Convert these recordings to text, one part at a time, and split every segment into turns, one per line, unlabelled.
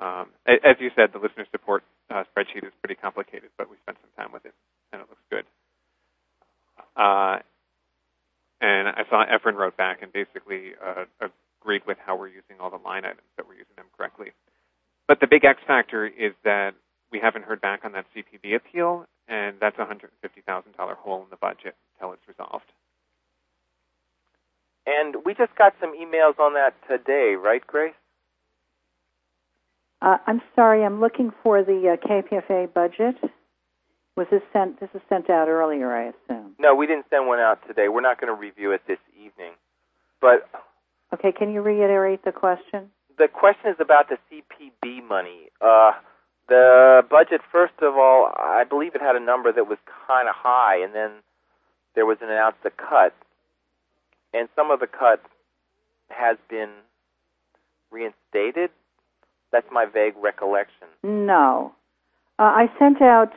As you said, the listener support spreadsheet is pretty complicated, but we spent some time with it, and it looks good. And I saw Efren wrote back and basically agreed with how we're using all the line items, that we're using them correctly. But the big X factor is that we haven't heard back on that CPB appeal, and that's a $150,000 hole in the budget until it's resolved.
And we just got some emails on that today, right, Grace?
I'm sorry, I'm looking for the KPFA budget. Was this sent? This was sent out earlier, I assume.
No, we didn't send one out today. We're not going to review it this evening. But
okay, can you reiterate the question?
The question is about the CPB money. The budget, first of all, I believe it had a number that was kind of high, and then there was announced a cut. And some of the cut has been reinstated. That's my vague recollection.
No. I sent out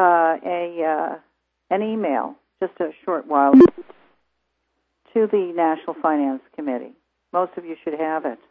an email just a short while ago to the National Finance Committee. Most of you should have it.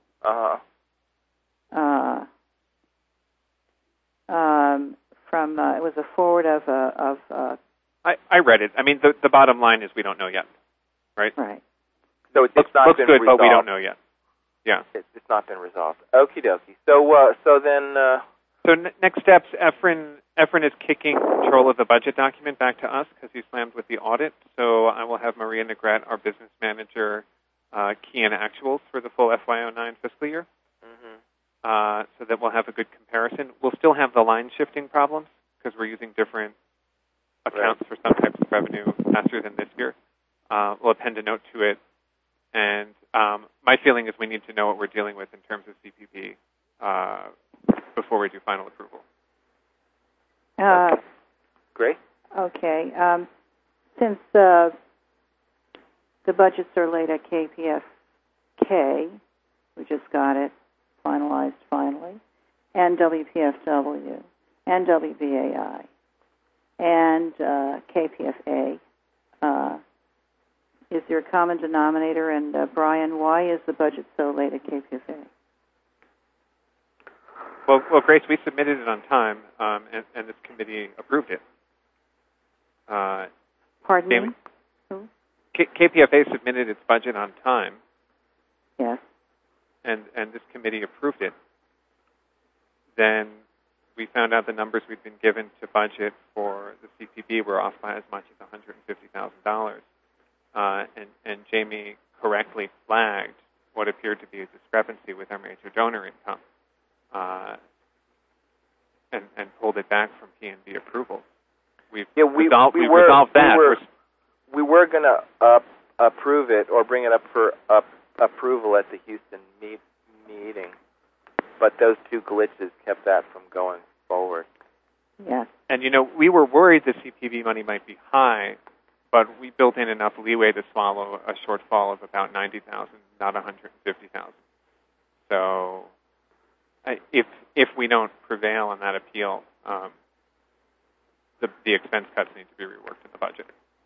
It was a forward of
I read it. I mean, the bottom line is we don't know yet, right?
Right.
So it's not
looks
been
good,
resolved.
but we don't know yet. Yeah.
It's not been resolved. Okie dokie. So then.
So next steps, Efren is kicking control of the budget document back to us because he's slammed with the audit. So I will have Maria Negrete, our business manager, key in actuals for the full FY09 fiscal year. So that we'll have a good comparison. We'll still have the line shifting problems because we're using different accounts for some types of revenue faster than this year. We'll append a note to it. And my feeling is we need to know what we're dealing with in terms of CPP before we do final approval.
Great.
Okay. Since the budgets are laid at KPFK, we just got it finalized finally, and WPFW, and WBAI, and KPFA. Is there a common denominator? And Brian, why is the budget so late at KPFA?
Well, Grace, we submitted it on time, and this committee approved it.
Pardon me? Who?
KPFA submitted its budget on time.
Yes.
And this committee approved it. Then we found out the numbers we'd been given to budget for the CPB were off by as much as $150,000. And Jamie correctly flagged what appeared to be a discrepancy with our major donor income, and pulled it back from P&B approval. We've resolved that.
We were going to approve it or bring it up for approval at the Houston meeting, but those two glitches kept that from going forward.
Yes.
And, we were worried the CPB money might be high, but we built in enough leeway to swallow a shortfall of about $90,000, not $150,000. So if we don't prevail on that appeal, the expense cuts need to be reworked in the budget.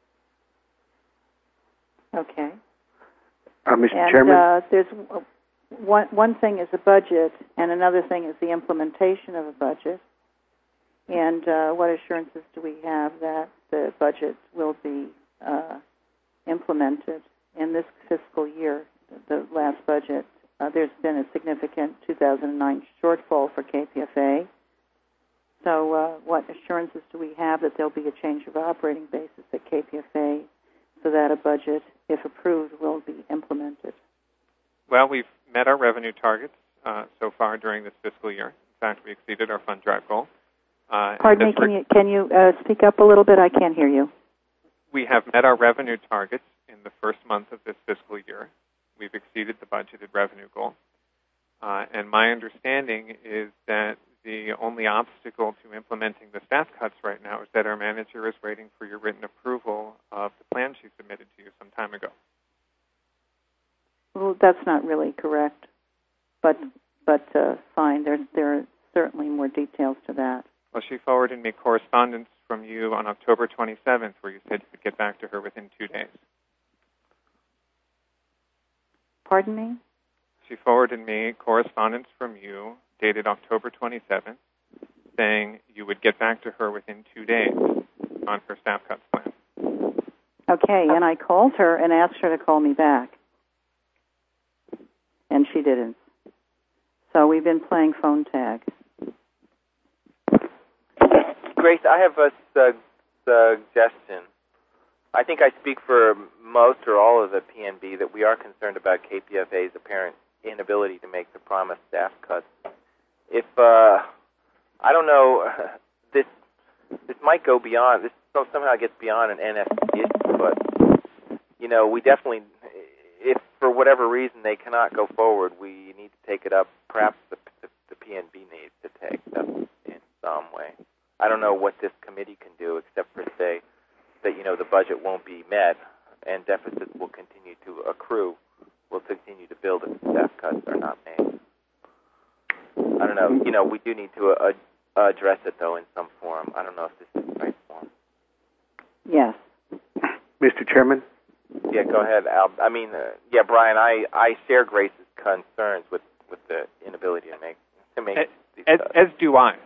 Okay.
Mr. Chairman?
There's one thing is a budget, and another thing is the implementation of a budget. And what assurances do we have that the budget will be implemented in this fiscal year, the last budget? There's been a significant 2009 shortfall for KPFA. So what assurances do we have that there'll be a change of operating basis at KPFA so that a budget, if approved, will be implemented?
Well, we've met our revenue targets so far during this fiscal year. In fact, we exceeded our fund drive goal.
Pardon me, can you speak up a little bit? I can't hear you.
We have met our revenue targets in the first month of this fiscal year. We've exceeded the budgeted revenue goal. And my understanding is that the only obstacle to implementing the staff cuts right now is that our manager is waiting for your written approval of the plan she submitted to you some time ago.
Well, that's not really correct, but fine. There are certainly more details to that.
Well, she forwarded me correspondence from you on October 27th where you said you could get back to her within 2 days.
Pardon me?
She forwarded me correspondence from you dated October 27th, saying you would get back to her within 2 days on her staff cuts plan.
Okay, and I called her and asked her to call me back. And she didn't. So we've been playing phone tag.
Grace, I have a suggestion. I think I speak for most or all of the PNB that we are concerned about KPFA's apparent inability to make the promised staff cuts. If, I don't know, this might go beyond, this somehow gets beyond an NFC issue, but, you know, we definitely, if for whatever reason they cannot go forward, we need to take it up. Perhaps the PNB needs to take it up in some way. I don't know what this committee can do except for say that, you know, the budget won't be met and deficits will continue to accrue, will continue to build if the staff cuts are not made. I don't know. You know, we do need to address it, though, in some form. I don't know if this is the right form.
Yes.
Mr. Chairman?
Yeah, go ahead, Al. I mean, yeah, Brian, I share Grace's concerns with the inability to make these cuts.
As do I.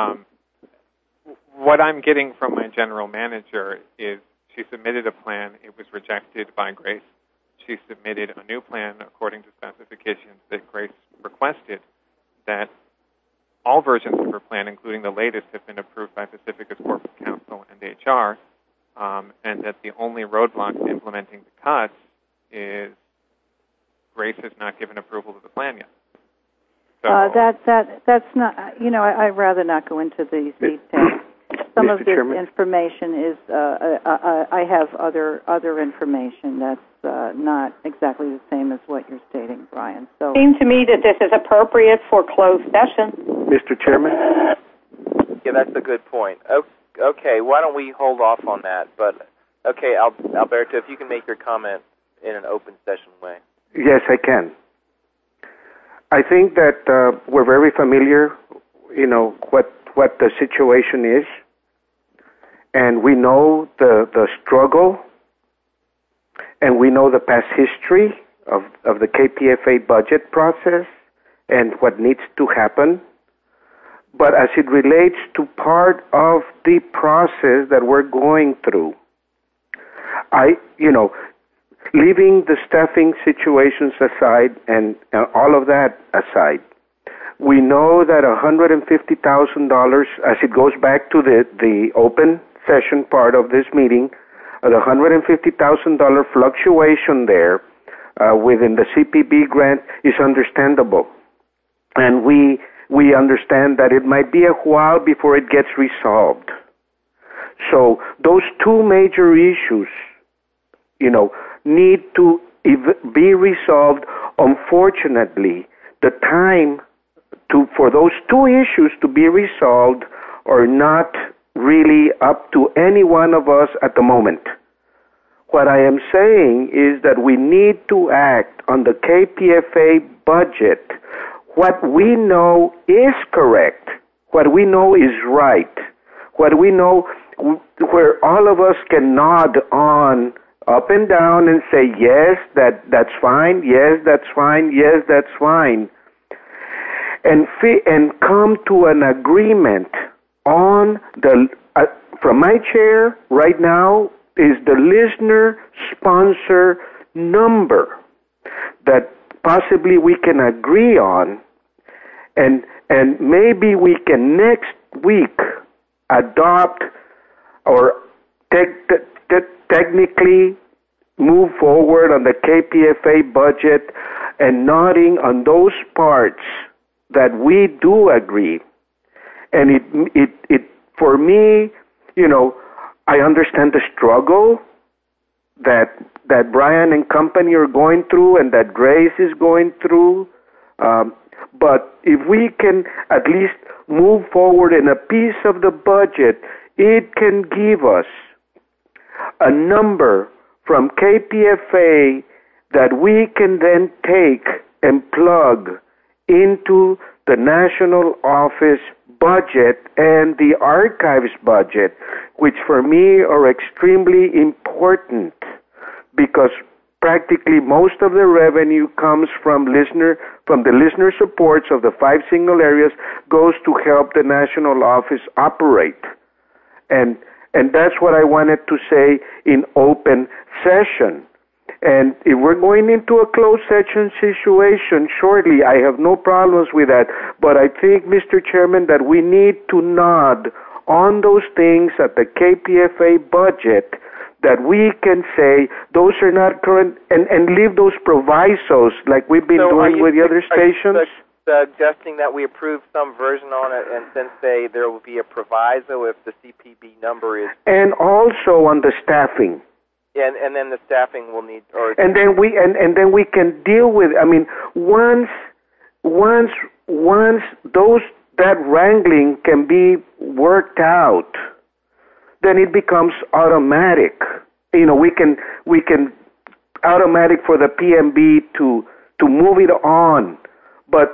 What I'm getting from my general manager is she submitted a plan. It was rejected by Grace. She submitted a new plan according to specifications that Grace requested. That all versions of her plan, including the latest, have been approved by Pacifica's Corporate Counsel and HR, and that the only roadblock to implementing the cuts is Grace has not given approval to the plan yet. So,
that's not. You know, I'd rather not go into these details. Some
Mr.
of this
Chairman?
information is. I have other information that's not exactly the same as what you're stating, Brian. So,
Seems to me that this is appropriate for closed session.
Mr. Chairman?
Yeah, that's a good point. Okay, why don't we hold off on that? But, okay, Alberto, if you can make your comment in an open session way.
Yes, I can. I think that we're very familiar, you know, what the situation is, and we know the struggle, and we know the past history of the KPFA budget process and what needs to happen. But as it relates to part of the process that we're going through, leaving the staffing situations aside and all of that aside, we know that $150,000, as it goes back to the open session part of this meeting, the $150,000 fluctuation there within the CPB grant is understandable. And we understand that it might be a while before it gets resolved. So those two major issues, you know, need to be resolved. Unfortunately, the time for those two issues to be resolved are not really up to any one of us at the moment. What I am saying is that we need to act on the KPFA budget. What we know is correct, what we know is right, what we know where all of us can nod on up and down and say, yes, that's fine, yes, that's fine, yes, that's fine, and come to an agreement on from my chair right now is the listener sponsor number that possibly we can agree on, and maybe we can next week adopt or technically move forward on the KPFA budget and nodding on those parts that we do agree. And it for me, you know, I understand the struggle that Brian and company are going through and that Grace is going through. But if we can at least move forward in a piece of the budget, it can give us a number from KPFA that we can then take and plug into the national office budget and the archives budget, which for me are extremely important because practically most of the revenue comes from the listener supports of the 5 signal areas goes to help the national office operate. And that's what I wanted to say in open session. And if we're going into a closed session situation shortly, I have no problems with that. But I think, Mr. Chairman, that we need to nod on those things at the KPFA budget that we can say those are not current and leave those provisos like we've been doing with the other stations.
Suggesting that we approve some version on it and then say there will be a proviso if the CPB number is... And
also on the staffing.
And then the staffing will need...
And then we can deal with... I mean, once that wrangling can be worked out, then it becomes automatic. You know, we can automatic for the PMB to move it on, but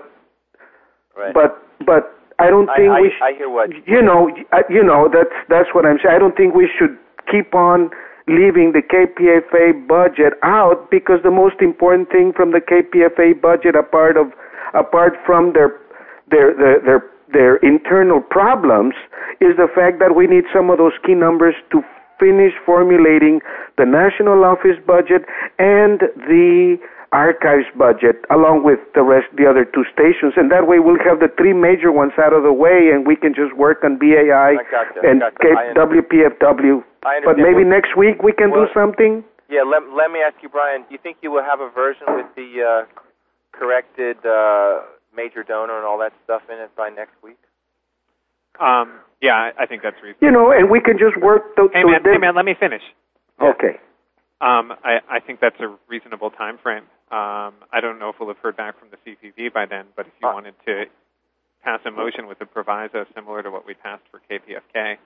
I don't think
I hear what
that's what I'm saying. I don't think we should keep on leaving the KPFA budget out, because the most important thing from the KPFA budget, apart from their internal problems, is the fact that we need some of those key numbers to finish formulating the national office budget and the archives budget, along with the other 2 stations. And that way we'll have the 3 major ones out of the way, and we can just work on BAI and WPFW. But maybe next week we can do something?
Yeah, let me ask you, Brian, do you think you will have a version with the corrected major donor and all that stuff in it by next week?
Yeah, I think that's reasonable.
You know, and we can just work...
Hey, man, let me finish.
Okay.
I think that's a reasonable time frame. I don't know if we'll have heard back from the CPB by then, but if you wanted to pass a motion with a proviso similar to what we passed for KPFK,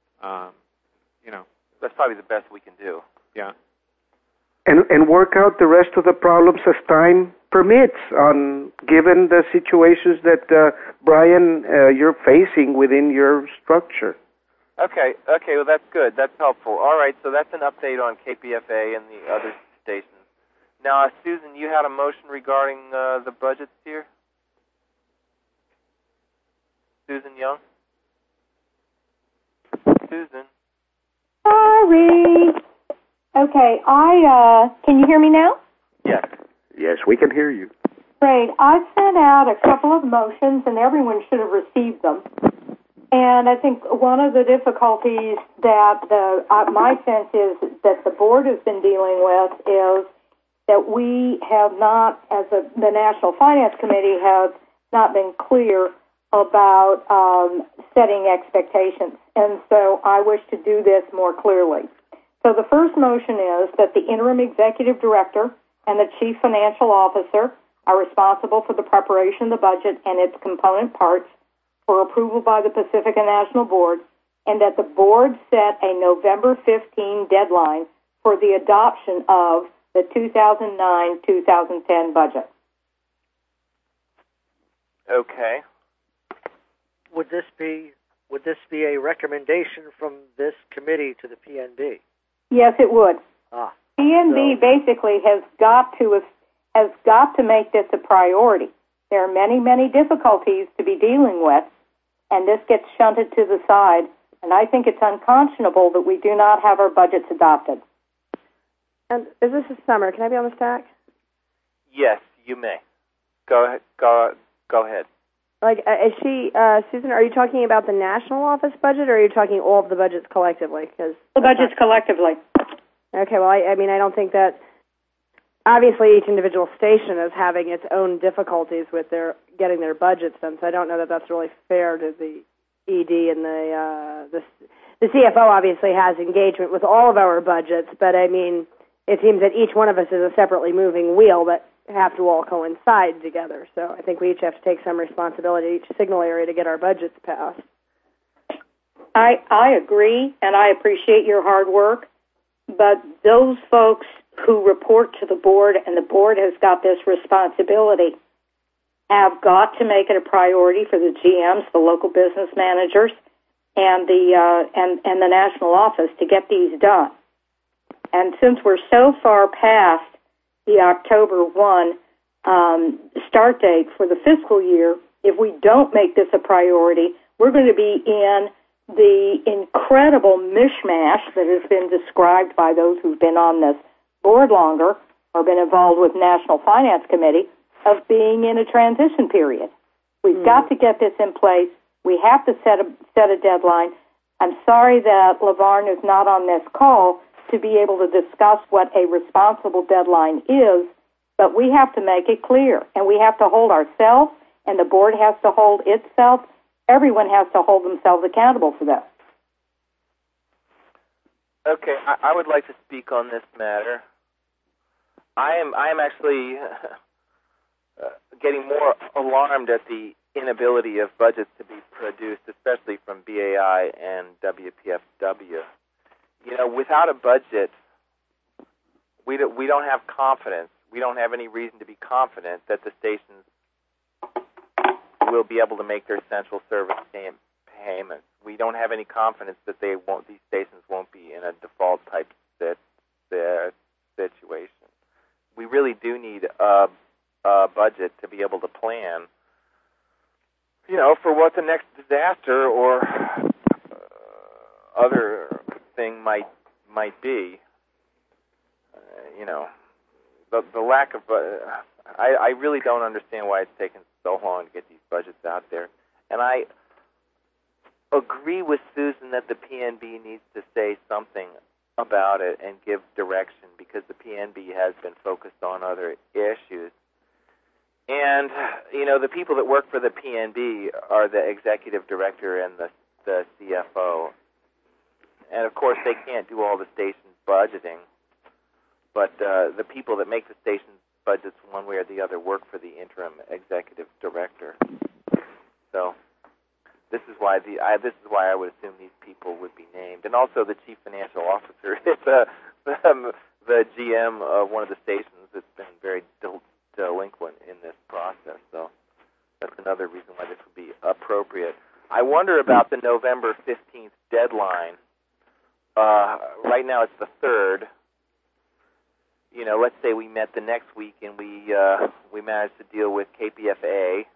that's probably the best we can do.
Yeah.
And work out the rest of the problems as time permits, given the situations that, Brian, you're facing within your structure.
Okay, well, that's good. That's helpful. All right, so that's an update on KPFA and the other stations. Now, Susan, you had a motion regarding the budgets here? Susan Young? Susan?
Sorry. Okay, can you hear me now?
Yes.
Yes, we can hear you.
Great. I sent out a couple of motions, and everyone should have received them. And I think one of the difficulties that my sense is that the board has been dealing with is that we have not, as the National Finance Committee, have not been clear about setting expectations. And so I wish to do this more clearly. So the first motion is that the interim executive director and the chief financial officer are responsible for the preparation of the budget and its component parts for approval by the Pacifica National Board, and that the board set a November 15 deadline for the adoption of the 2009-2010 budget.
Okay.
Would this be a recommendation from this committee to the PNB?
Yes, it would. PNB basically has got to make this a priority. There are many, many difficulties to be dealing with, and this gets shunted to the side, and I think it's unconscionable that we do not have our budgets adopted.
And is this a Summer? Can I be on the stack?
Yes, you may. Go ahead. Go ahead.
Is she, Susan, are you talking about the national office budget, or are you talking all of the budgets collectively?
The budgets collectively.
Okay, well, I mean, I don't think that... Obviously, each individual station is having its own difficulties with getting their budgets done, so I don't know that that's really fair to the ED and the CFO. Obviously has engagement with all of our budgets, but I mean, it seems that each one of us is a separately moving wheel that have to all coincide together. So I think we each have to take some responsibility, each signal area, to get our budgets passed.
I agree, and I appreciate your hard work, but those folks who report to the board, and the board has got this responsibility, have got to make it a priority for the GMs, the local business managers, and the national office to get these done. And since we're so far past the October 1 start date for the fiscal year, if we don't make this a priority, we're going to be in the incredible mishmash that has been described by those who've been on this board longer or been involved with National Finance Committee of being in a transition period. We've got to get this in place. We have to set a deadline. I'm sorry that LaVarn is not on this call to be able to discuss what a responsible deadline is, but we have to make it clear, and we have to hold ourselves, and the board has to hold itself. Everyone has to hold themselves accountable for that.
Okay, I would like to speak on this matter. I am actually getting more alarmed at the inability of budgets to be produced, especially from BAI and WPFW. You know, without a budget, we don't have confidence. We don't have any reason to be confident that the stations will be able to make their central service payments. We don't have any confidence that these stations won't be in a default type situation. We really do need a budget to be able to plan, you know, for what the next disaster or other thing might be. You know, the lack of I really don't understand why it's taken so long to get these budgets out there. And I agree with Susan that the PNB needs to say something about it and give direction, because the PNB has been focused on other issues. And, you know, the people that work for the PNB are the executive director and the CFO. And, of course, they can't do all the stations' budgeting. But the people that make the station's budgets one way or the other work for the interim executive director. So this is why I would assume these people would be named. And also the chief financial officer is the GM of one of the stations that's been very delinquent in this process. So that's another reason why this would be appropriate. I wonder about the November 15th deadline. Right now it's the 3rd. You know, let's say we met the next week and we managed to deal with KPFA.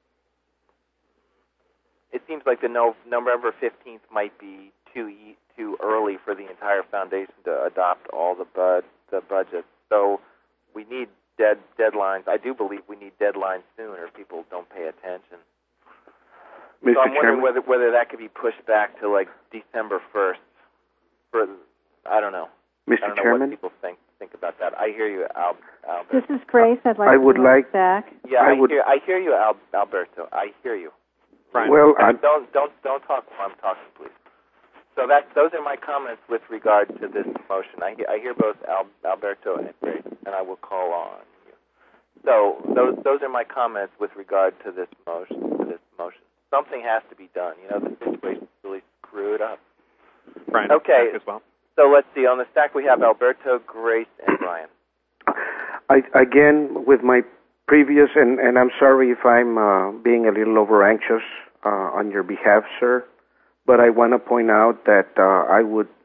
It seems like the November 15th might be too early for the entire foundation to adopt all the budgets. So we need deadlines. I do believe we need deadlines soon, or people don't pay attention.
Mr.
So I'm wondering
Chairman?
whether that could be pushed back to like December 1st. I don't know.
Mr.
I don't know
Chairman?
what people think about that. I hear you, Albert.
This is Grace. I'd like
I
to
would
move
like-
back.
Yeah, I hear you, Alberto. I hear you.
Brian.
Well,
Don't talk while I'm talking, please. So those are my comments with regard to this motion. I hear both Alberto and Grace, and I will call on you. So those are my comments with regard to this motion. Something has to be done. You know, the situation's really screwed up.
Brian,
Okay.
as well.
So let's see. On the stack we have Alberto, Grace, and Brian.
Again, with my previous, and I'm sorry if I'm being a little over anxious on your behalf, sir, but I want to point out that I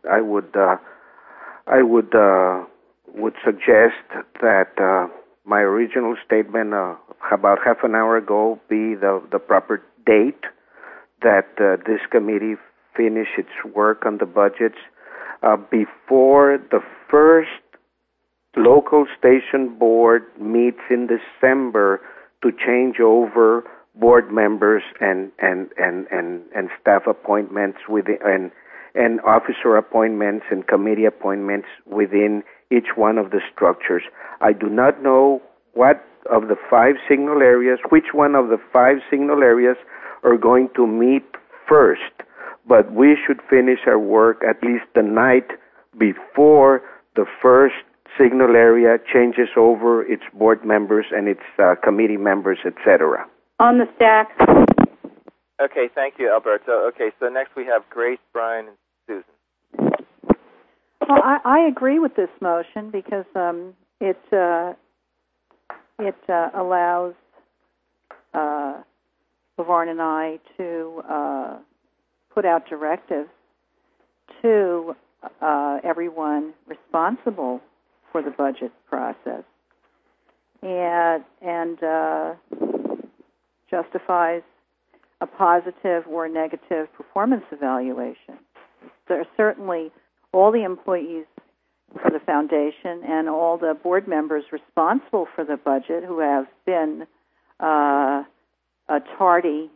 would suggest that my original statement about half an hour ago be the proper date that this committee finish its work on the budgets before the first local station board meets in December to change over board members and staff appointments and officer appointments and committee appointments within each one of the structures. I do not know which one of the five signal areas are going to meet first, but we should finish our work at least the night before the first signal area changes over its board members and its committee members, etc.
On the stack.
Okay, thank you, Alberto. Okay, so next we have Grace, Brian, and Susan.
Well, I agree with this motion because it allows LaVarn and I to put out directives to everyone responsible for the budget process and justifies a positive or negative performance evaluation. There are certainly all the employees for the foundation and all the board members responsible for the budget who have been tardy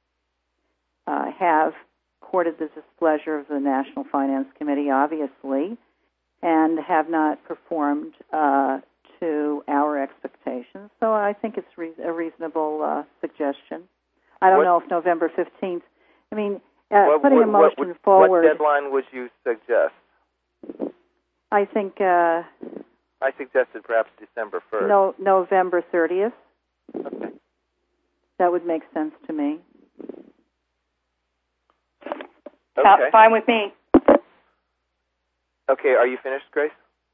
have courted the displeasure of the National Finance Committee, obviously, and have not performed to our expectations. So I think it's a reasonable suggestion. I don't know if November 15th, putting a motion forward.
What deadline would you suggest?
I think
I suggested perhaps December 1st.
No, November 30th.
Okay.
That would make sense to me.
Okay.
Fine with me.
Okay, are you finished, Grace?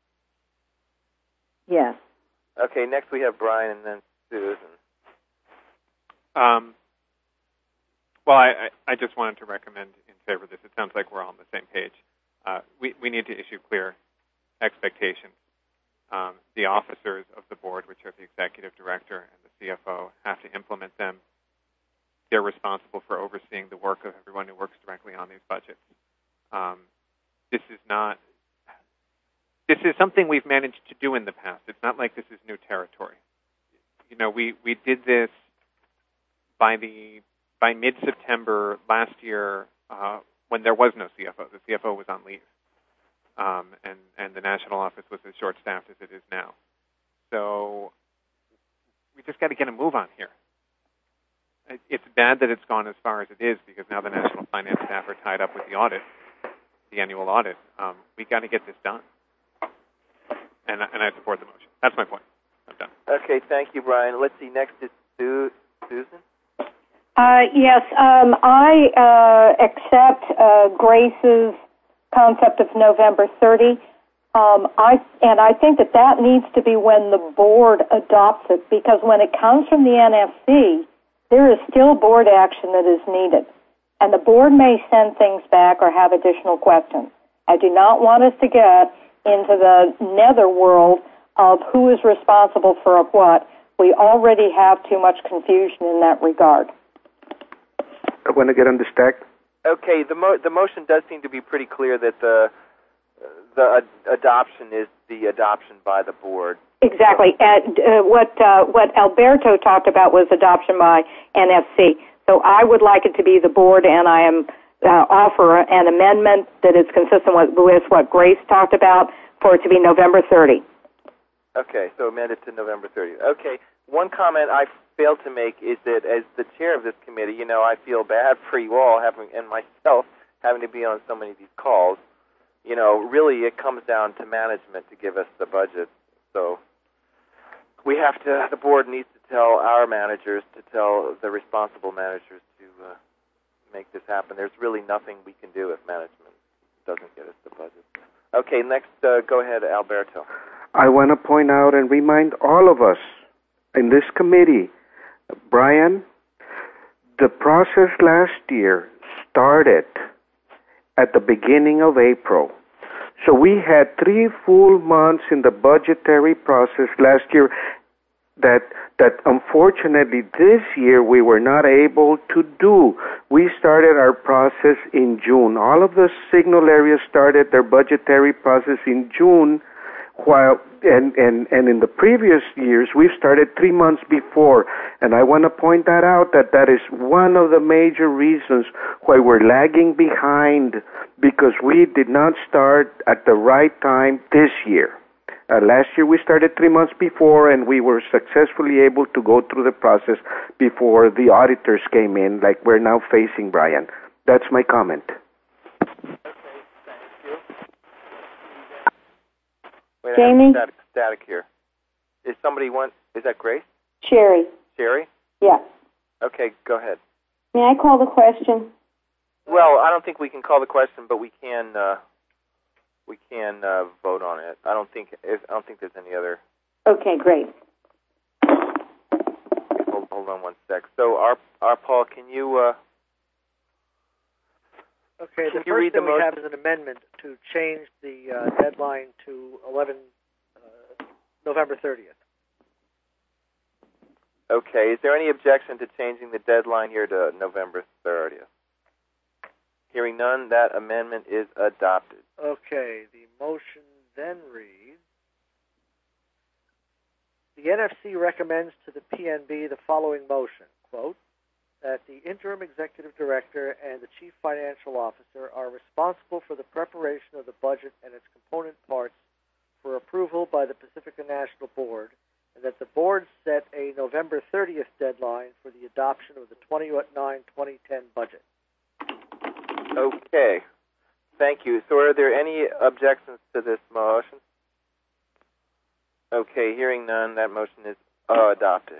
Yes.
Okay, next we have Brian and then Susan.
Well, I just wanted to recommend in favor of this. It sounds like we're all on the same page. We need to issue clear expectations. The officers of the board, which are the executive director and the CFO, have to implement them. They're responsible for overseeing the work of everyone who works directly on these budgets. This is something we've managed to do in the past. It's not like this is new territory. We did this by mid-September last year when there was no CFO. The CFO was on leave. And the national office was as short-staffed as it is now. So we just got to get a move on here. It's bad that it's gone as far as it is because now the national finance staff are tied up with the audit, the annual audit. We got to get this done. And I support the motion. That's my point. I'm done.
Okay, thank you, Brian. Let's see, next is Susan.
Yes, I accept Grace's concept of November 30. I think that needs to be when the board adopts it, because when it comes from the NFC, there is still board action that is needed. And the board may send things back or have additional questions. I do not want us to get into the netherworld of who is responsible for what. We already have too much confusion in that regard.
I want to get on the stack.
Okay, the motion does seem to be pretty clear that the adoption is the adoption by the board.
Exactly. What Alberto talked about was adoption by NFC. So I would like it to be the board, and I am offer an amendment that is consistent with what Grace talked about for it to be November 30.
Okay, so amended to November 30. Okay, one comment I failed to make is that as the chair of this committee, I feel bad for you all and myself having to be on so many of these calls. Really it comes down to management to give us the budget. So the board needs to tell our managers, to tell the responsible managers to make this happen. There's really nothing we can do if management doesn't get us the budget. Okay, next, go ahead, Alberto.
I want to point out and remind all of us in this committee, Brian, the process last year started at the beginning of April. So we had 3 full months in the budgetary process last year that unfortunately this year we were not able to do. We started our process in June. All of the signal areas started their budgetary process in June, while and in the previous years we've started 3 months before. And I want to point that out, that is one of the major reasons why we're lagging behind, because we did not start at the right time this year. Last year we started 3 months before, and we were successfully able to go through the process before the auditors came in, like we're now facing, Brian. That's my comment.
Okay, thank you. Wait,
Jamie?
I have static here. Is that Grace?
Sherry.
Sherry?
Yeah.
Okay, go ahead.
May I call the question?
Well, I don't think we can call the question, but we can vote on it. I don't think there's any other.
Okay, great.
Hold on one sec. So, our Paul, can you?
Okay, the
you
first
read
thing
the
we have is an amendment to change the deadline to November 30th.
Okay. Is there any objection to changing the deadline here to November 30th? Hearing none, that amendment is adopted.
Okay, the motion then reads, the NFC recommends to the PNB the following motion, quote, that the interim executive director and the chief financial officer are responsible for the preparation of the budget and its component parts for approval by the Pacifica National Board, and that the board set a November 30th deadline for the adoption of the 2009-2010 budget.
Okay. Thank you. So are there any objections to this motion? Okay, hearing none, that motion is adopted.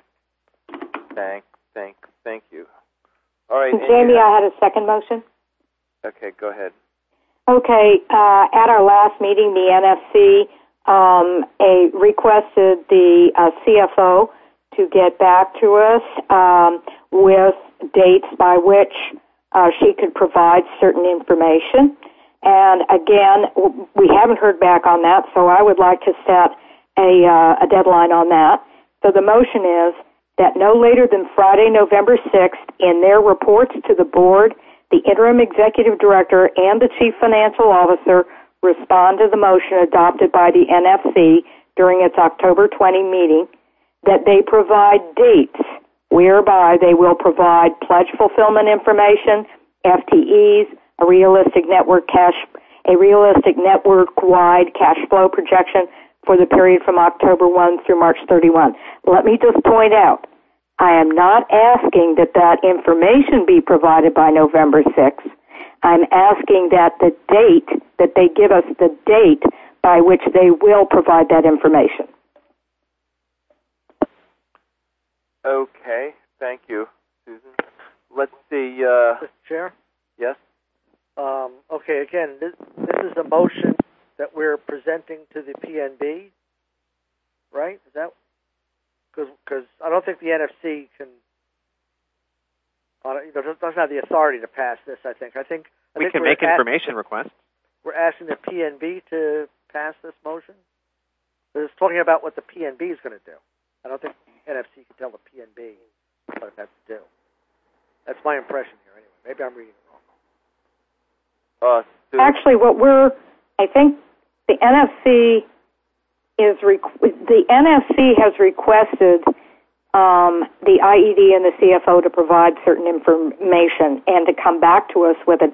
Thank you. All right.
Jamie, I had a second motion.
Okay, go ahead.
Okay, at our last meeting, the NFC requested the CFO to get back to us with dates by which she could provide certain information. And again, we haven't heard back on that, so I would like to set a deadline on that. So the motion is that no later than Friday, November 6th, in their reports to the board, the interim executive director and the chief financial officer respond to the motion adopted by the NFC during its October 20 meeting, that they provide dates whereby they will provide pledge fulfillment information, FTEs, a realistic network-wide cash flow projection for the period from October 1 through March 31. Let me just point out, I am not asking that that information be provided by November 6th. I'm asking that the date, that they give us the date by which they will provide that information.
Okay, thank you, Susan. Let's see.
Mr. Chair?
Yes?
Okay, again, this is a motion that we're presenting to the PNB, right? Is that because I don't think the NFC can, doesn't have the authority to pass this. I think
we can make information requests.
We're asking the PNB to pass this motion. It's talking about what the PNB is going to do. I don't think the NFC can tell the PNB what it has to do. That's my impression here. Anyway, maybe I'm reading it wrong.
Actually, I think the NFC has requested the IED and the CFO to provide certain information and to come back to us with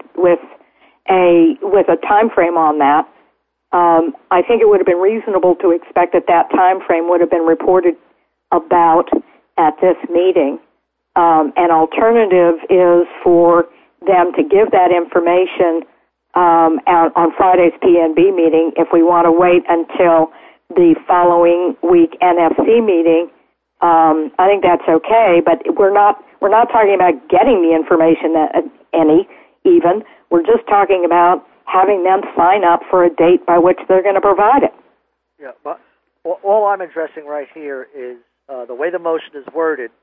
a time frame on that. I think it would have been reasonable to expect that time frame would have been reported about at this meeting. An alternative is for them to give that information on Friday's PNB meeting. If we want to wait until the following week NFC meeting, I think that's okay. But we're not talking about getting the information even. We're just talking about having them sign up for a date by which they're going to provide it.
Yeah, but all I'm addressing right here is the way the motion is worded.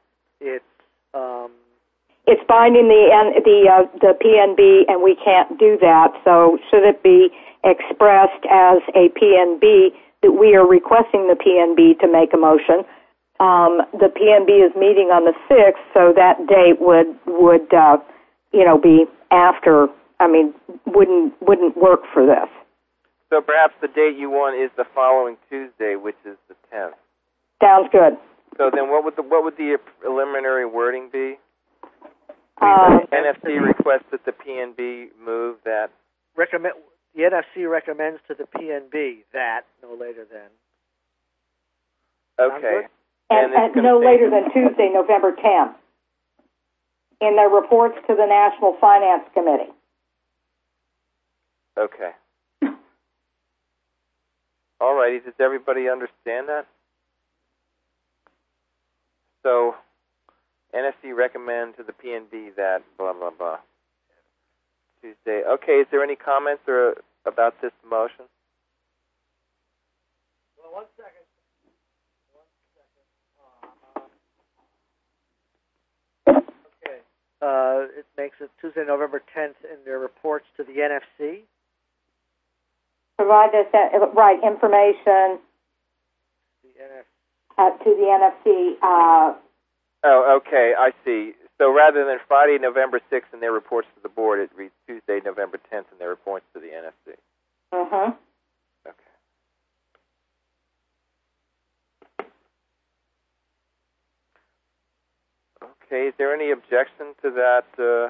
It's binding the PNB, and we can't do that. So should it be expressed as a PNB that we are requesting the PNB to make a motion? The PNB is meeting on the 6th, so that date would be after. I mean, wouldn't work for this.
So perhaps the date you want is the following Tuesday, which is the 10th.
Sounds good.
So then, what would the preliminary wording be? The NFC requests that the PNB move that.
The NFC recommends to the PNB that no later than.
Okay.
And no later than Tuesday, November 10th, in their reports to the National Finance Committee.
Okay. All righty. Does everybody understand that? So, NFC recommend to the PNB that blah, blah, blah. Tuesday. Okay, is there any comments about this motion?
Well, one second. Okay. It makes it Tuesday, November 10th in their reports to the NFC.
Provide this, information
The NFC.
To the NFC
Oh, okay, I see. So rather than Friday, November 6th in their reports to the board, it reads Tuesday, November 10th in their reports to the NFC.
Mm-hmm.
Okay. Okay, is there any objection to that?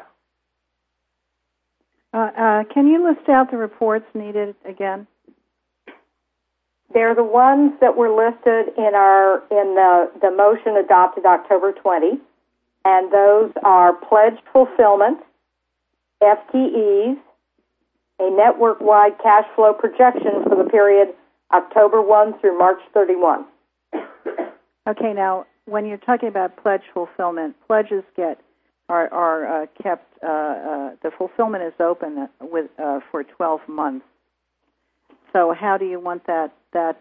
Can you list out the reports needed again?
They're the ones that were listed in the motion adopted October 20, and those are pledge fulfillment, FTEs, a network-wide cash flow projection for the period October 1 through March 31.
Okay, now when you're talking about pledge fulfillment, pledges are kept. The fulfillment is open for 12 months. So how do you want that?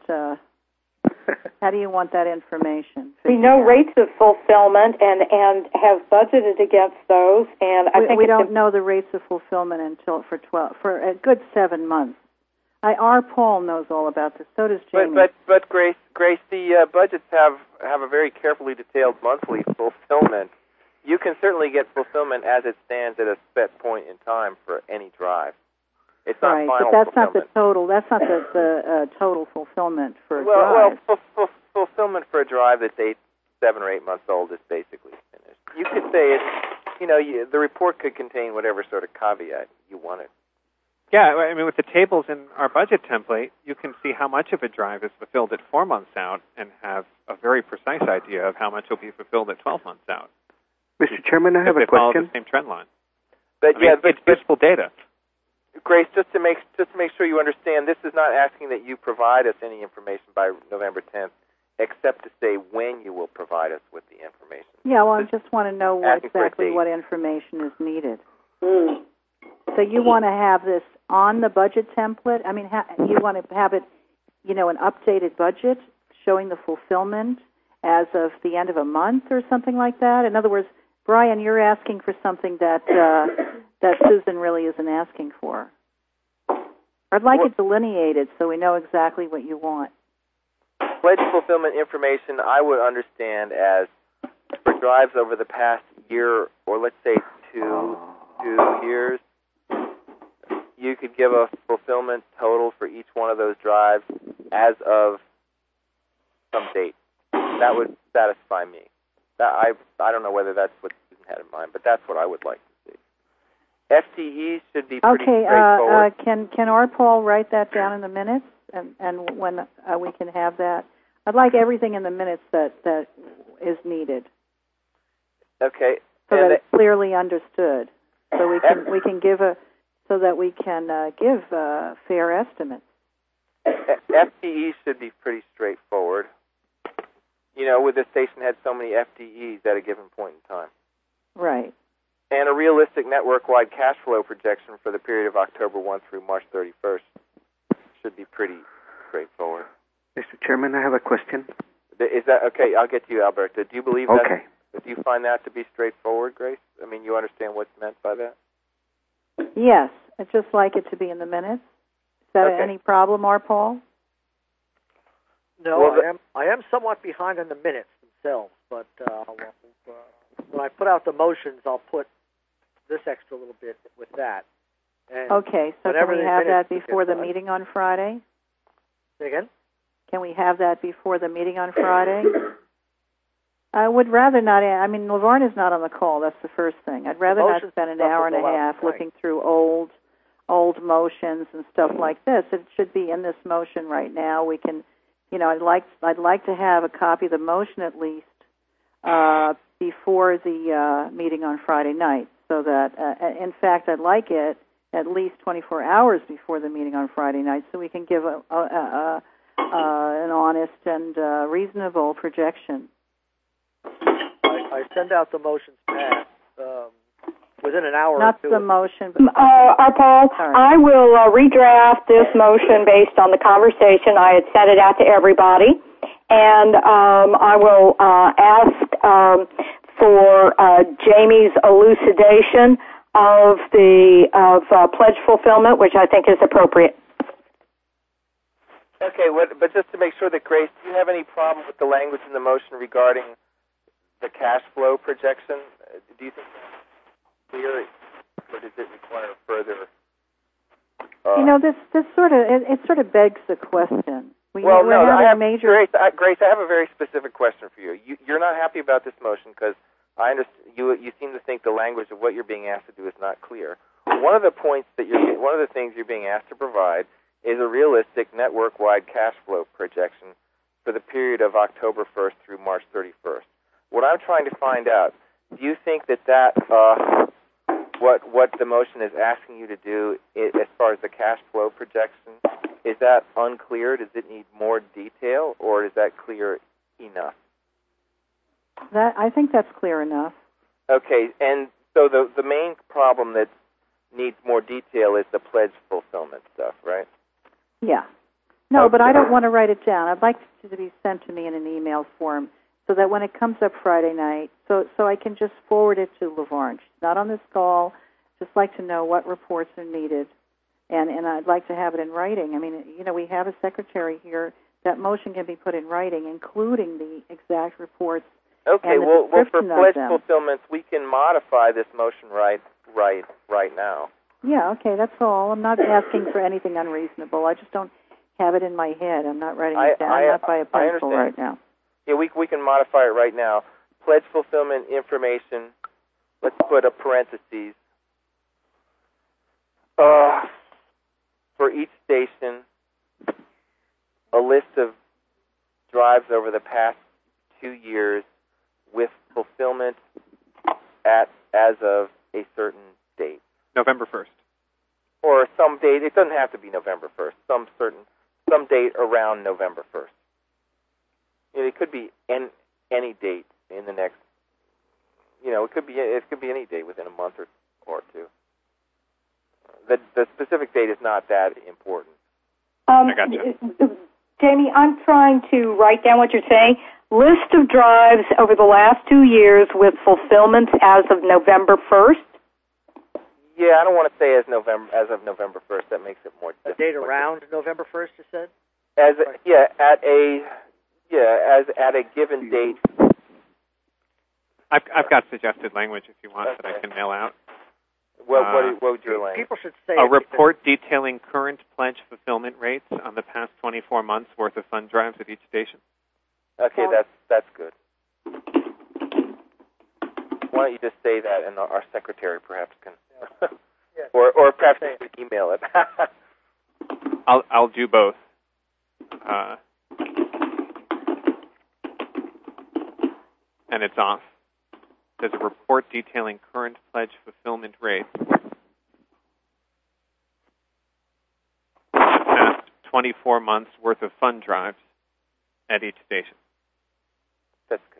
How do you want that information?
We know rates of fulfillment and have budgeted against those, and I think
we don't know the rates of fulfillment until for a good 7 months. Our Paul knows all about this. So does Jamie.
But Grace, the budgets have a very carefully detailed monthly fulfillment. You can certainly get fulfillment as it stands at a set point in time for any drive. It's not
right,
final
but that's not
fulfillment.
the total. That's not the total fulfillment for a drive.
Well, fulfillment for a drive that's 7 or 8 months old is basically finished. You could say it's, the report could contain whatever sort of caveat you wanted.
Yeah, I mean, with the tables in our budget template, you can see how much of a drive is fulfilled at 4 months out and have a very precise idea of how much will be fulfilled at 12 months out.
Mr. Chairman, I have a
They follow
question.
the same trend line.
But
it's useful data.
Grace, just to make sure you understand, this is not asking that you provide us any information by November 10th, except to say when you will provide us with the information.
Yeah, well, I just want to know exactly
what
information is needed.
Mm.
So you want to have this on the budget template? I mean, you want to have it, an updated budget showing the fulfillment as of the end of a month or something like that? In other words, Brian, you're asking for something that Susan really isn't asking for. I'd like it delineated so we know exactly what you want.
Pledge fulfillment information I would understand as for drives over the past year, or let's say two years, you could give a fulfillment total for each one of those drives as of some date. That would satisfy me. I don't know whether that's what Susan had in mind, but that's what I would like to see. FTEs should be pretty straightforward.
Can our Paul write that down in the minutes, and when we can have that? I'd like everything in the minutes that is needed.
Okay.
So that it's clearly understood, so we can give fair estimates.
FTEs should be pretty straightforward. With the station had so many FTEs at a given point in time.
Right.
And a realistic network-wide cash flow projection for the period of October 1 through March 31st should be pretty straightforward.
Mr. Chairman, I have a question.
Is that okay? I'll get to you, Alberto. Do you believe that?
Okay.
Do you find that to be straightforward, Grace? I mean, you understand what's meant by that?
Yes, I'd just like it to be in the minutes. Is that any problem, or Paul?
No,
well,
I am somewhat behind on the minutes themselves, but when I put out the motions, I'll put this extra little bit with that. And
okay, so can we have that before the meeting on Friday?
Say again?
Can we have that before the meeting on Friday? I would rather not. I mean, Laverne is not on the call. That's the first thing. I'd rather not spend an hour and a half looking through old motions and stuff like this. It should be in this motion right now. We can, I'd like to have a copy of the motion at least before the meeting on Friday night, so that, in fact, I'd like it at least 24 hours before the meeting on Friday night, so we can give an honest and reasonable projection.
I send out the motions passed within an hour.
Not
or two.
the motion.
Paul, I will redraft this motion based on the conversation. I had sent it out to everybody, and I will ask for Jamie's elucidation of pledge fulfillment, which I think is appropriate.
Okay, but just to make sure that, Grace, do you have any problem with the language in the motion regarding the cash flow projection, do you think that's clear, or does it require further?
This sort of it sort of begs the question. Grace,
I have a very specific question for you. You're not happy about this motion because I understand you seem to think the language of what you're being asked to do is not clear. One of the things you're being asked to provide is a realistic network-wide cash flow projection for the period of October 1st through March 31st. What I'm trying to find out, do you think that what the motion is asking you to do as far as the cash flow projection, is that unclear? Does it need more detail, or is that clear enough?
I think that's clear enough.
Okay, and so the main problem that needs more detail is the pledge fulfillment stuff, right?
Yeah. No, okay. But I don't want to write it down. I'd like it to be sent to me in an email form so that when it comes up Friday night, so I can just forward it to LaVarn. She's not on this call. Just like to know what reports are needed, and I'd like to have it in writing. I mean, we have a secretary here. That motion can be put in writing, including the exact reports.
Okay,
and the
well, for pledge
them.
fulfillments, we can modify this motion right now.
Yeah, okay, that's all. I'm not asking for anything unreasonable. I just don't have it in my head. I'm not writing it down. I'm not by a pencil right now.
Yeah, we can modify it right now. Pledge fulfillment information. Let's put a parentheses. For each station, a list of drives over the past 2 years with fulfillment as of a certain date.
November 1st.
Or some date. It doesn't have to be November 1st. Some date around November 1st. It could be any date in the next. It could be any date within a month or two. The specific date is not that important.
I got you.
Jamie, I'm trying to write down what you're saying. List of drives over the last 2 years with fulfillments as of November 1st?
Yeah, I don't want to say as of November 1st. That makes it more difficult.
A date around November 1st, you said?
At a given date.
I've got suggested language if you want that I can mail out.
What would your language?
People should say
a report detailing current pledge fulfillment rates on the past 24 months worth of fund drives at each station.
Okay, that's good. Why don't you just say that, and our secretary perhaps can, or perhaps you can email it.
I'll do both. And it's off. There's a report detailing current pledge fulfillment rates for the past 24 months worth of fund drives at each station.
That's good.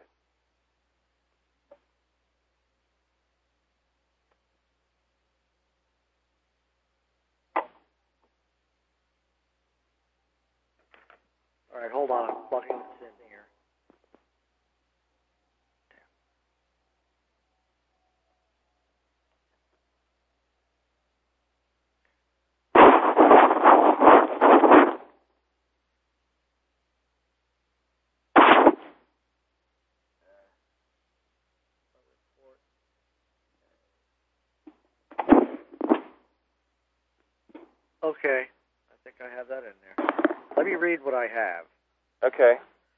All right, hold on. I'm plugging this in here. Okay, I think I have that in there. Let me read what I have.
Okay.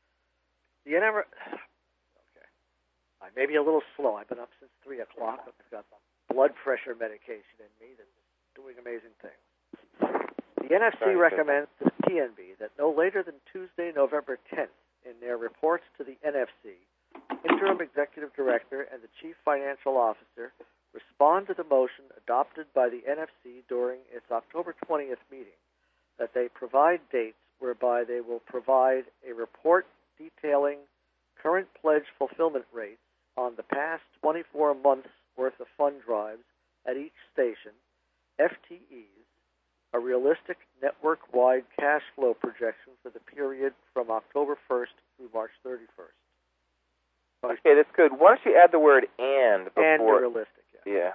Okay. I may be a little slow. I've been up since 3 o'clock. I've got blood pressure medication in me that's doing amazing things. The NFC recommends to the TNB that no later than Tuesday, November 10th, in their reports to the NFC, Interim Executive Director and the Chief Financial Officer respond to the motion adopted by the NFC during its October 20th meeting, that they provide dates whereby they will provide a report detailing current pledge fulfillment rates on the past 24 months' worth of fund drives at each station, FTEs, a realistic network-wide cash flow projection for the period from October 1st through March 31st.
Okay, that's good. Why don't you add the word "and" before?
And realistic,
yeah.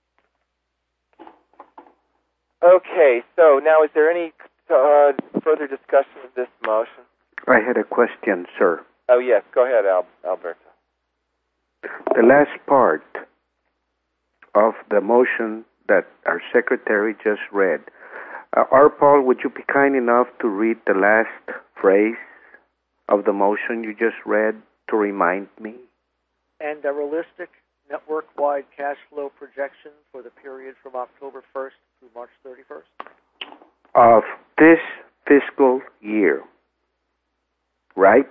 Okay, so now is there any further discussion of this motion?
I had a question, sir.
Oh, yes. Go ahead, Alberto.
the last part of the motion that our secretary just read. R. Paul, would you be kind enough to read the last phrase of the motion you just read to remind me?
And a realistic network-wide cash flow projection for the period from October 1st through March 31st?
Of this fiscal year, right?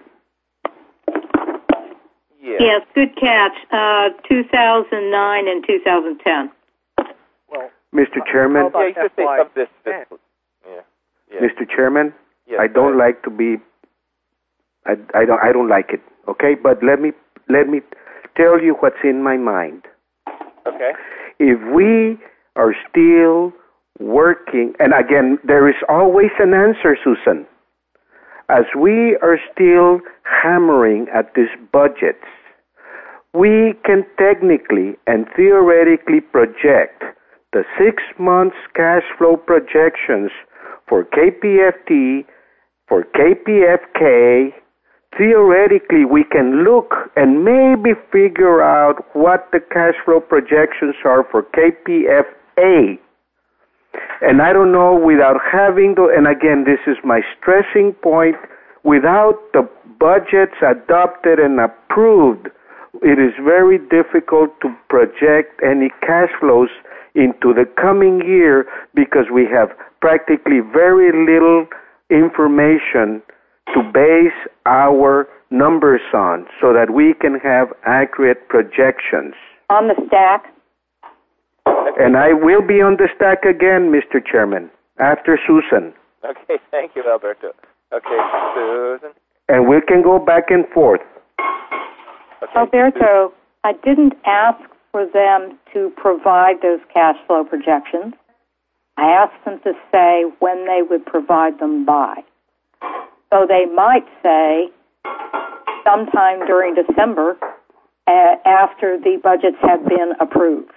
Yes, good catch. 2009 and 2010.
Well,
Mr. Chairman,
Yeah, you should say of this fiscal. Yeah.
Mr. Chairman,
Yes,
I don't like to be. I don't like it. Okay, but let me tell you what's in my mind.
Okay.
If we are still working, and again, there is always an answer, Susan. As we are still hammering at these budgets, we can technically and theoretically project the 6 months cash flow projections for KPFT, for KPFK. Theoretically, we can look and maybe figure out what the cash flow projections are for KPFA. And I don't know, without having to, and again, this is my stressing point, without the budgets adopted and approved, it is very difficult to project any cash flows into the coming year because we have practically very little information to base our numbers on so that we can have accurate projections.
On the stack?
And I will be on the stack again, Mr. Chairman, after Susan.
Okay, thank you, Alberto. Okay, Susan.
And we can go back and forth.
Okay,
Alberto, I didn't ask for them to provide those cash flow projections. I asked them to say when they would provide them by. So they might say sometime during December after the budgets have been approved.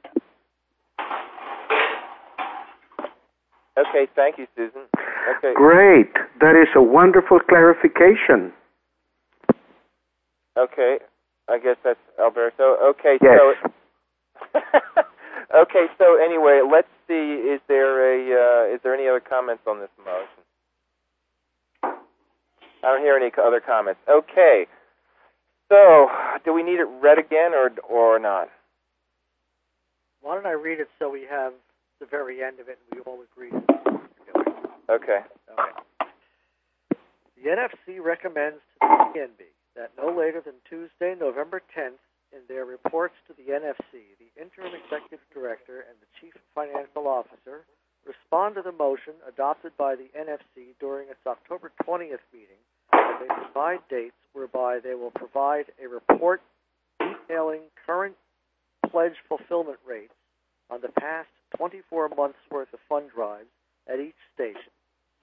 Okay, thank you, Susan. Okay.
Great. That is a wonderful clarification.
Okay, I guess that's Alberto. Okay,
Yes.
so okay, so anyway, let's see. Is there any other comments on this motion? I don't hear any other comments. Okay, so do we need it read again or not?
why don't I read it so we have the very end of it and we all agree?
Okay.
The NFC recommends to the PNB that no later than Tuesday, November 10th, in their reports to the NFC, the interim executive director and the chief financial officer respond to the motion adopted by the NFC during its October 20th meeting that they provide dates whereby they will provide a report detailing current pledge fulfillment rates on the past 24 months' worth of fund drives at each station,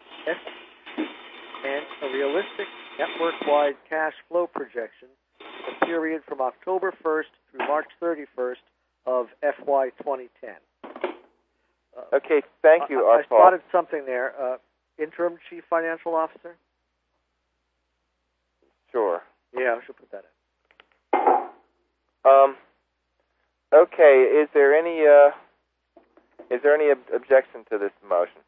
and a realistic network-wide cash flow projection for the period from October 1st through March 31st of FY 2010.
Okay, thank you,
I
Arthur.
spotted something there. Interim Chief Financial Officer?
Sure.
Yeah, I should put that in.
Okay, is there any objection to this motion?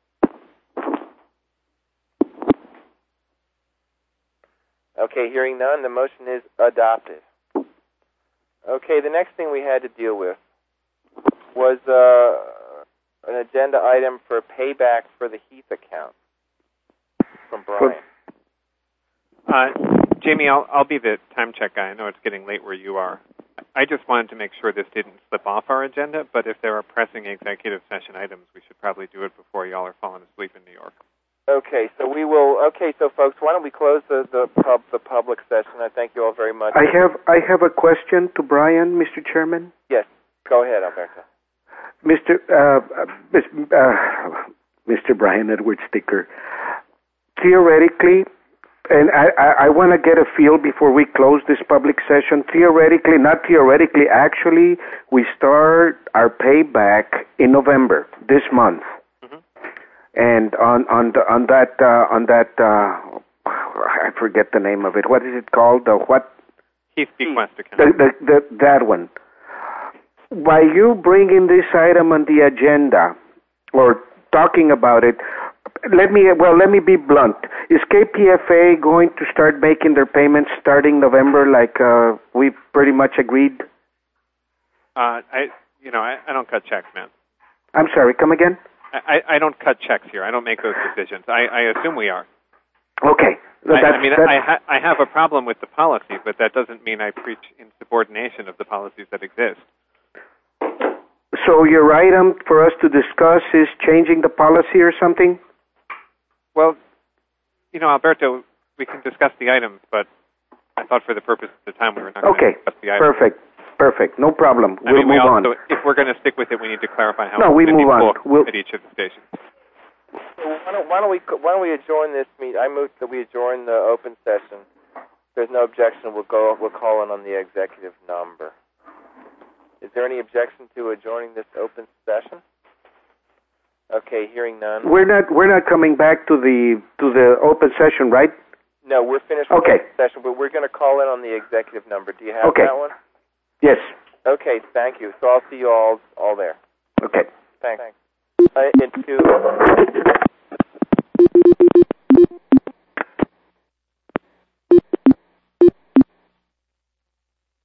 Okay, hearing none, the motion is adopted. Okay, the next thing we had to deal with was an agenda item for payback for the Heath account from Brian.
Jamie, I'll be the time check guy. I know it's getting late where you are. I just wanted to make sure this didn't slip off our agenda, but if there are pressing executive session items, we should probably do it before y'all are falling asleep in New York.
Okay, so we will. Okay, so folks, why don't we close the public session? I thank you all very much.
I have a question to Brian, Mr. Chairman.
Yes, go ahead, Alberto.
Mr. Brian Edward Sticker. Theoretically, and I want to get a feel before we close this public session. Theoretically, not theoretically, actually, we start our payback in November this month. And on that I forget the name of it. What is it called? The what?
Heath bequest account.
That one. By you bringing this item on the agenda or talking about it, let me be blunt. Is KPFA going to start making their payments starting November, like we pretty much agreed?
I don't cut checks, man.
I'm sorry. Come again?
I don't cut checks here. I don't make those decisions. I assume we are.
Okay.
I have a problem with the policy, but that doesn't mean I preach insubordination of the policies that exist.
So your item for us to discuss is changing the policy or something?
Well, Alberto, we can discuss the items, but I thought for the purpose of the time we were not going to discuss the items. Perfect. No problem. We'll move on. If we're going to stick with it, we need to clarify how
we move on.
At each of the stations.
Why don't we adjourn this meeting? I move that we adjourn the open session. If there's no objection, we'll call in on the executive number. Is there any objection to adjourning this open session? Okay, hearing none.
We're not coming back to the open session, right?
No, we're finished with the open session, but we're going to call in on the executive number. Do you have that one?
Yes.
Okay, thank you. So I'll see you all there.
Okay.
Thanks.